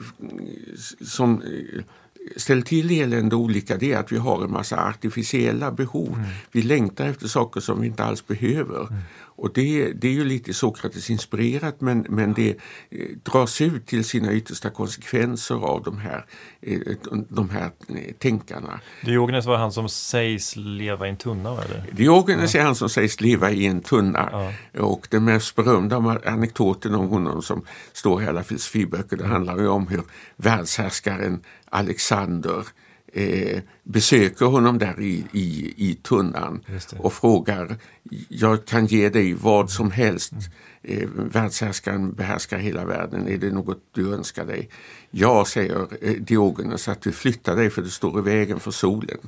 ställer till elände och olika, det är att vi har en massa artificiella behov. Vi längtar efter saker som vi inte alls behöver. Och det är ju lite Sokrates inspirerat, men det dras ut till sina yttersta konsekvenser av de här tänkarna. Diogenes var han som sägs leva i en tunna, eller? Diogenes är han som sägs leva i en tunna. Ja. Och den mest berömda anekdoten om honom som står i alla filosofiböcker, det handlar ju om hur världshärskaren Alexander besöker honom där i tunnan och frågar: jag kan ge dig vad som helst. Världshärskaren behärskar hela världen. Är det något du önskar dig? Ja, säger Diogenes, att du flyttar dig för du står i vägen för solen.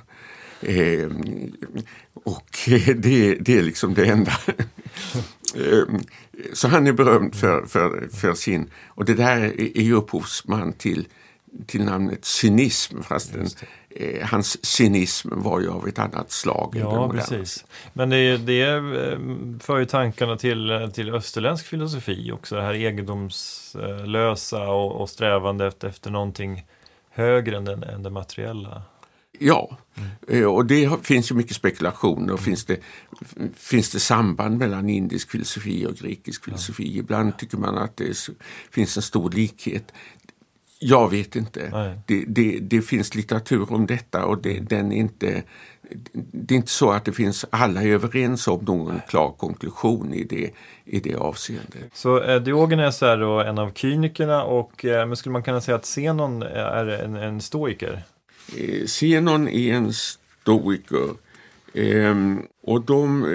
Och det är liksom det enda. Så han är berömd för sin, och det där är ju upphovsman till namnet cynism, fast hans cynism var ju av ett annat slag. Ja, precis. Men det för ju tankarna till österländsk filosofi också, det här egendomslösa och strävande efter någonting högre än det materiella. Ja, och det finns ju mycket spekulationer. Finns det samband mellan indisk filosofi och grekisk filosofi? Ibland tycker man att det finns en stor likhet. Jag vet inte. Det finns litteratur om detta, och det är inte så att det finns alla överens om någon klar konklusion i det avseendet. Så Diogenes är då en av kynikerna, men skulle man kunna säga att Zenon är en stoiker? Zenon är en stoiker, och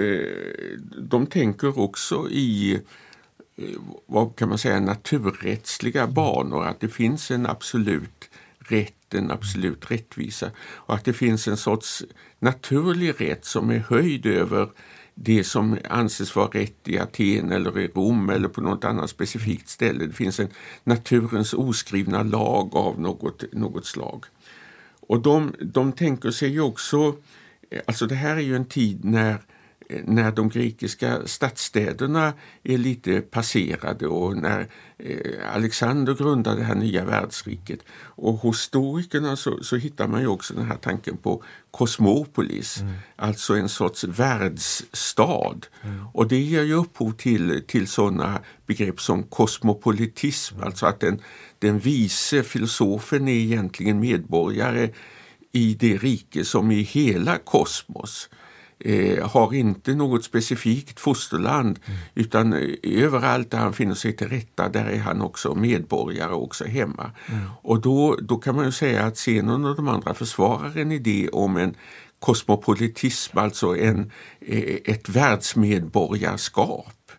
de tänker också i vad kan man säga, naturrättsliga banor, att det finns en absolut rätt, en absolut rättvisa, och att det finns en sorts naturlig rätt som är höjd över det som anses vara rätt i Aten eller i Rom eller på något annat specifikt ställe. Det finns en naturens oskrivna lag av något slag. Och de tänker sig ju också, alltså det här är ju en tid när de grekiska stadsstäderna är lite passerade, och när Alexander grundade det här nya världsriket. Och hos stoikerna så hittar man ju också den här tanken på kosmopolis, alltså en sorts världsstad. Och det ger ju upphov till sådana begrepp som kosmopolitism, alltså att den vise filosofen är egentligen medborgare i det rike som i hela kosmos. Har inte något specifikt fosterland, utan överallt där han finner sig till rätta, där är han också medborgare och också hemma. Och då kan man ju säga att Zenon och de andra försvarar en idé om en kosmopolitism, alltså ett världsmedborgarskap.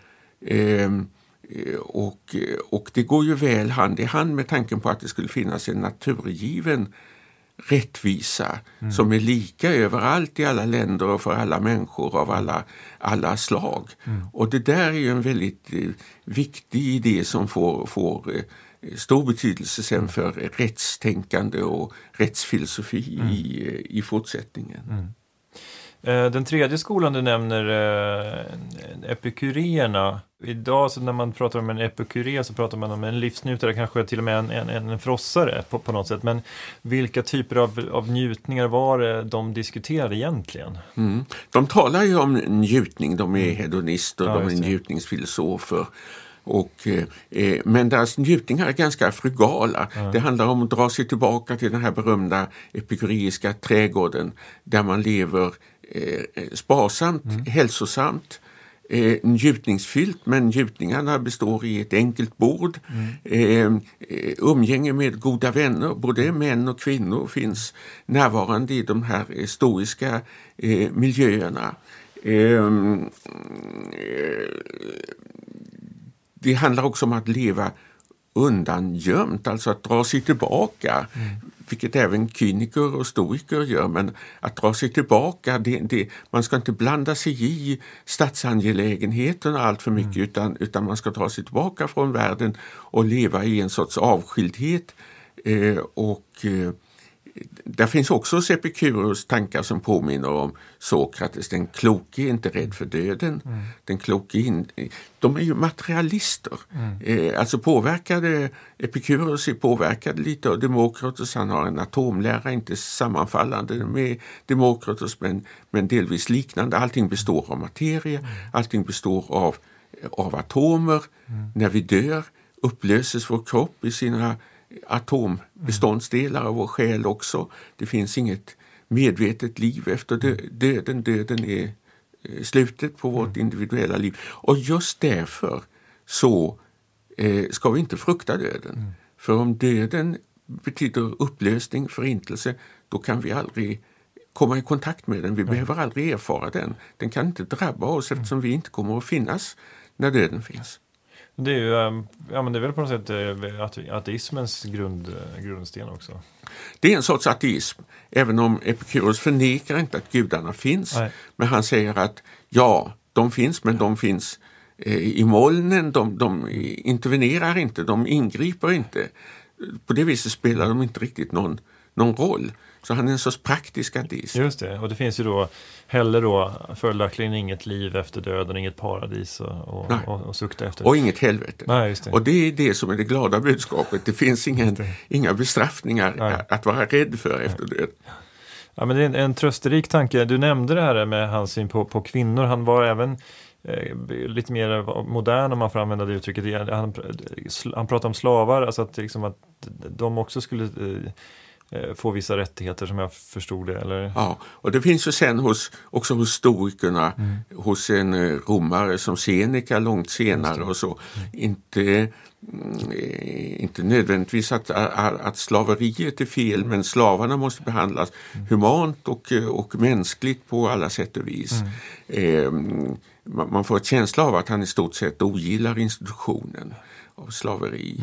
Och det går ju väl hand i hand med tanken på att det skulle finnas en naturgiven rättvisa som är lika överallt i alla länder och för alla människor av alla slag. Och det där är ju en väldigt viktig idé som får stor betydelse sen för rättstänkande och rättsfilosofi i fortsättningen. Den tredje skolan du nämner, epikurierna. Idag så när man pratar om en epikuré så pratar man om en livsnjutare, kanske till och med en frossare på något sätt. Men vilka typer av njutningar var det de diskuterade egentligen? De talar ju om njutning, de är hedonister, de är njutningsfilosofer. Men deras njutningar är ganska frugala. Det handlar om att dra sig tillbaka till den här berömda epikureiska trädgården där man lever sparsamt, hälsosamt, njutningsfyllt, men njutningarna består i ett enkelt bord. Umgänge med goda vänner, både män och kvinnor finns närvarande i de här stoiska miljöerna. Det handlar också om att leva undangömt, alltså att dra sig tillbaka, vilket även kyniker och stoiker gör, men att dra sig tillbaka, man ska inte blanda sig i statsangelägenheterna allt för mycket, utan man ska dra sig tillbaka från världen och leva i en sorts avskildhet. Där finns också Epikuros tankar som påminner om Sokrates. Den kloke är inte rädd för döden. Den kloke de är ju materialister. Alltså Epikuros är påverkad lite av Demokritos. Han har en atomlära, inte sammanfallande med Demokritos, men delvis liknande. Allting består av materia. Allting består av atomer. När vi dör upplöses vår kropp i sina atombeståndsdelar av vår själ också. Det finns inget medvetet liv efter döden. Döden är slutet på vårt individuella liv. Och just därför så ska vi inte frukta döden. För om döden betyder upplösning, förintelse, då kan vi aldrig komma i kontakt med den. Vi behöver aldrig erfara den. Den kan inte drabba oss eftersom vi inte kommer att finnas när döden finns. Det är ju, men det är väl på något sätt ateismens grundsten också. Det är en sorts ateism, även om Epikuros förnekar inte att gudarna finns. Nej. Men han säger att de finns, men de finns i molnen, de intervenerar inte, de ingriper inte. På det viset spelar de inte riktigt någon roll. Så han är en sorts praktisk ateist. Just det, och det finns ju då heller följaktligen inget liv efter döden, inget paradis och sukta efter. Och inget helvete. Nej, just det. Och det är det som är det glada budskapet. Det finns inga bestraffningar att vara rädd för efter döden. Ja, men det är en trösterik tanke. Du nämnde det här med hans syn på kvinnor. Han var även lite mer modern, om man får använda det uttrycket. Han pratade om slavar, alltså att de också skulle få vissa rättigheter, som jag förstod det, eller? Ja, och det finns ju sen också hos stoikerna, hos en romare som Seneca långt senare och så. Inte nödvändigtvis att slaveriet är fel, men slavarna måste behandlas humant och mänskligt på alla sätt och vis. Man får ett känsla av att han i stort sett ogillar institutionen av slaveri.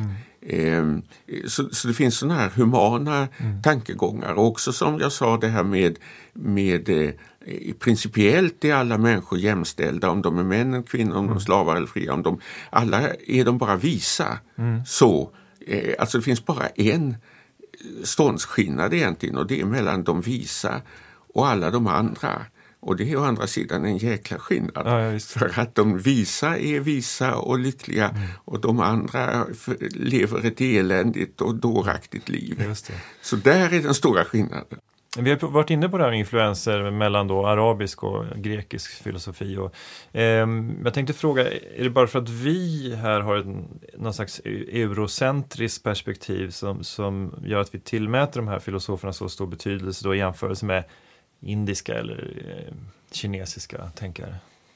Så det finns sådana här humana tankegångar. Och också, som jag sa, det här med principiellt är alla människor jämställda, om de är män eller kvinnor, om de är slavar eller fria, alla är de bara visa. Så alltså det finns bara en ståndsskillnad egentligen, och det är mellan de visa och alla de andra. Och det är å andra sidan en jäkla skillnad. Ja, för att de visa är visa och lyckliga, och de andra lever ett eländigt och dåraktigt liv. Just det. Så där är den stora skillnaden. Vi har varit inne på det här influenser mellan arabisk och grekisk filosofi. Och, jag tänkte fråga, är det bara för att vi här har någon slags eurocentriskt perspektiv som gör att vi tillmäter de här filosoferna så stor betydelse då i jämförelse med indiska eller kinesiska tänkare?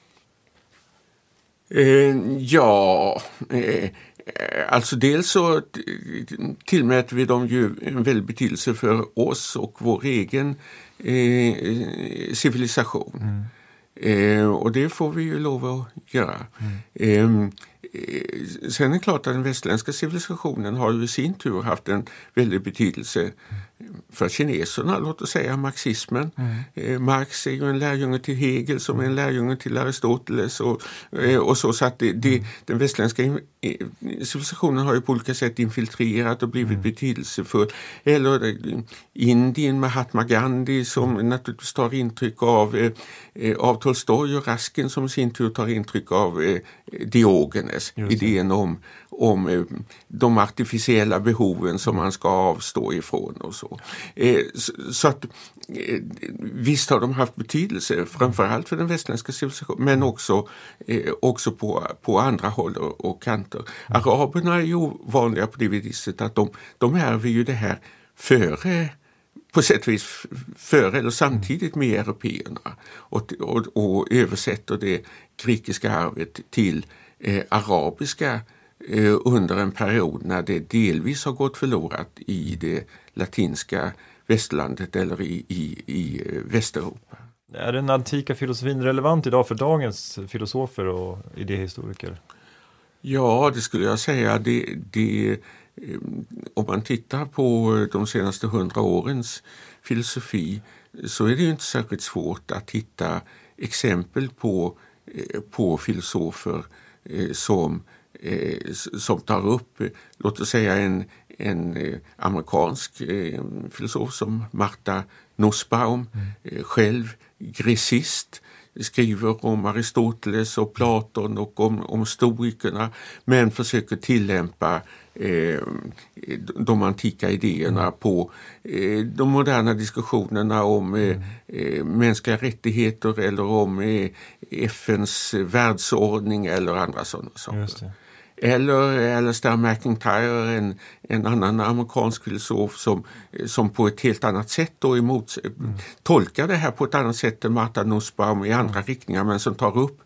Alltså dels så tillmäter vi dem ju en väldig betydelse för oss och vår egen civilisation. Och det får vi ju lov att göra. Sen är det klart att den västerländska civilisationen har ju i sin tur haft en väldig betydelse för kineserna, låt oss säga marxismen. Marx är ju en lärjunge till Hegel som är en lärjunge till Aristoteles och så att den västerländska civilisationen har ju på olika sätt infiltrerat och blivit betydelsefull. Eller Indien, Mahatma Gandhi som naturligtvis tar intryck av Tolstoj och Raskin som i sin tur tar intryck av Diogenes, idén om de artificiella behoven som man ska avstå ifrån och så. Så att visst har de haft betydelse, framförallt för den västerländska civilisationen, men också på andra håll och kanter. Araberna är ju vanliga på det viset att de ärver ju det här före på sätt och vis före eller samtidigt med européerna och översätter det grekiska arvet till arabiska under en period när det delvis har gått förlorat i det latinska västlandet eller i Västeuropa. Är den antika filosofin relevant idag för dagens filosofer och idéhistoriker? Ja, det skulle jag säga. Om man tittar på de senaste 100 årens filosofi så är det ju inte särskilt svårt att hitta exempel på filosofer som tar upp, låt oss säga en amerikansk filosof som Martha Nussbaum, själv grecist, skriver om Aristoteles och Platon och om stoikerna, men försöker tillämpa de antika idéerna på de moderna diskussionerna om mänskliga rättigheter eller om FNs världsordning eller andra sådana saker. Just det. Eller Alistair McIntyre, en annan amerikansk filosof som på ett helt annat sätt då tolkar det här på ett annat sätt än Martha Nussbaum i andra riktningar, men som tar upp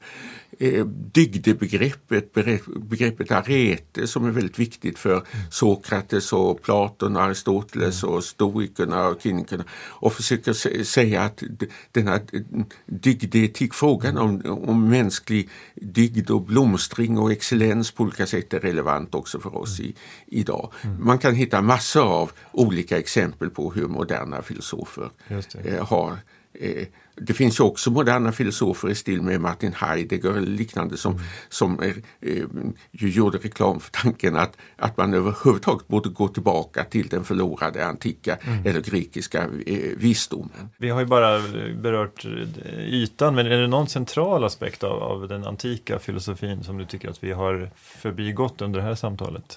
begreppet arete som är väldigt viktigt för Sokrates och Platon och Aristoteles och stoikerna och kynikerna, och försöker säga att den här dygdetikfrågan om mänsklig dygd och blomstring och excellens på olika sätt är relevant också för oss idag. Man kan hitta massor av olika exempel på hur moderna filosofer har. Det finns ju också moderna filosofer i stil med Martin Heidegger eller liknande som ju gjorde reklam för tanken att man överhuvudtaget borde gå tillbaka till den förlorade antika eller grekiska visdomen. Vi har ju bara berört ytan, men är det någon central aspekt av den antika filosofin som du tycker att vi har förbigått under det här samtalet?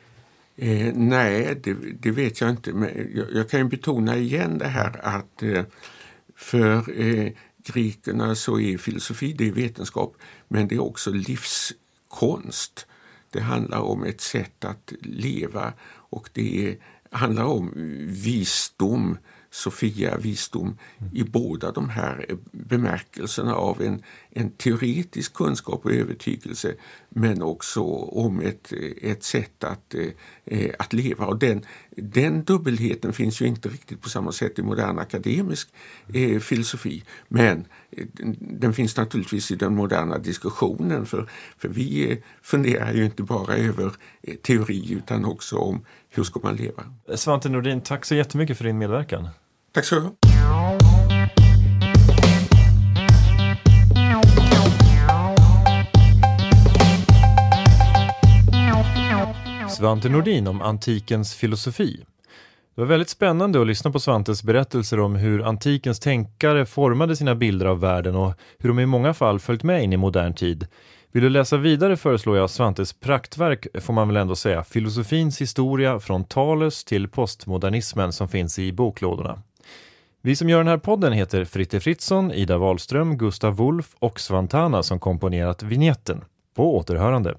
Nej, det vet jag inte. Men jag kan ju betona igen det här att för grekerna så är filosofi, det är vetenskap, men det är också livskonst. Det handlar om ett sätt att leva, och det handlar om visdom, Sofia, visdom i båda de här bemärkelserna av en teoretisk kunskap och övertygelse, men också om ett sätt att leva. Och den dubbelheten finns ju inte riktigt på samma sätt i modern akademisk filosofi, men den finns naturligtvis i den moderna diskussionen, för vi funderar ju inte bara över teori utan också om hur ska man leva. Svante Nordin, tack så jättemycket för din medverkan. Tack så mycket. Svante Nordin om antikens filosofi. Det var väldigt spännande att lyssna på Svantes berättelser om hur antikens tänkare formade sina bilder av världen och hur de i många fall följt med in i modern tid. Vill du läsa vidare föreslår jag Svantes praktverk, får man väl ändå säga, Filosofins historia från Thales till postmodernismen, som finns i boklådorna. Vi som gör den här podden heter Fritte Fritzson, Ida Wahlström, Gustav Wolf och Svantana som komponerat vignetten. På återhörande.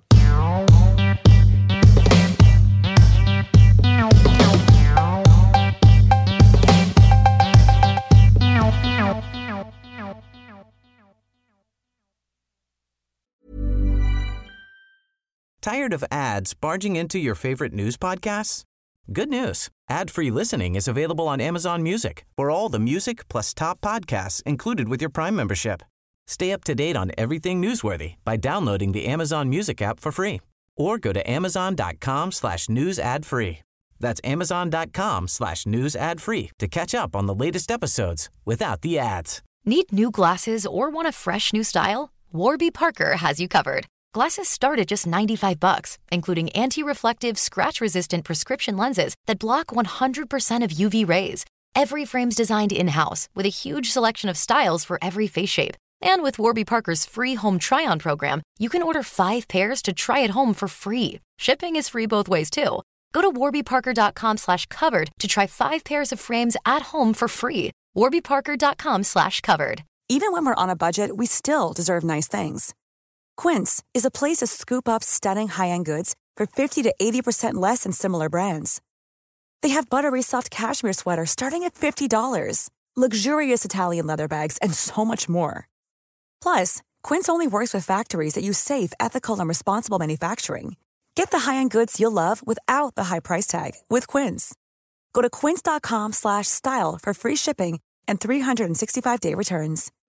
Tired of ads barging into your favorite news podcasts? Good news. Ad-free listening is available on Amazon Music for all the music plus top podcasts included with your Prime membership. Stay up to date on everything newsworthy by downloading the Amazon Music app for free or go to amazon.com/news ad free. That's amazon.com/news ad free to catch up on the latest episodes without the ads. Need new glasses or want a fresh new style? Warby Parker has you covered. Glasses start at just $95, including anti-reflective, scratch-resistant prescription lenses that block 100% of UV rays. Every frame's designed in-house with a huge selection of styles for every face shape. And with Warby Parker's free home try-on program, you can order 5 pairs to try at home for free. Shipping is free both ways, too. Go to warbyparker.com/covered to try 5 pairs of frames at home for free. warbyparker.com/covered. Even when we're on a budget, we still deserve nice things. Quince is a place to scoop up stunning high-end goods for 50 to 80% less than similar brands. They have buttery soft cashmere sweaters starting at $50, luxurious Italian leather bags, and so much more. Plus, Quince only works with factories that use safe, ethical, and responsible manufacturing. Get the high-end goods you'll love without the high price tag with Quince. Go to quince.com/style for free shipping and 365-day returns.